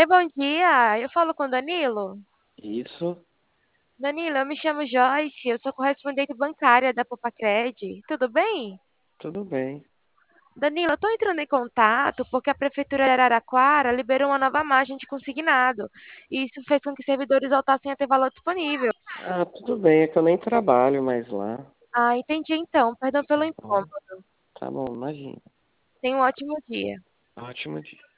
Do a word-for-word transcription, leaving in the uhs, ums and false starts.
Oi, bom dia. Eu falo com o Danilo. Isso, Danilo, eu me chamo Joyce, eu sou correspondente bancária da Popacred. Tudo bem? tudo bem. Danilo, eu estou entrando em contato porque a Prefeitura de Araraquara liberou uma nova margem de consignado. E isso fez com que servidores voltassem a ter valor disponível. Ah, tudo bem, é que eu nem trabalho mais lá. Ah, entendi então. Perdão pelo Tá bom, incômodo. tá bom, imagina. Tenha um ótimo dia. Ótimo dia.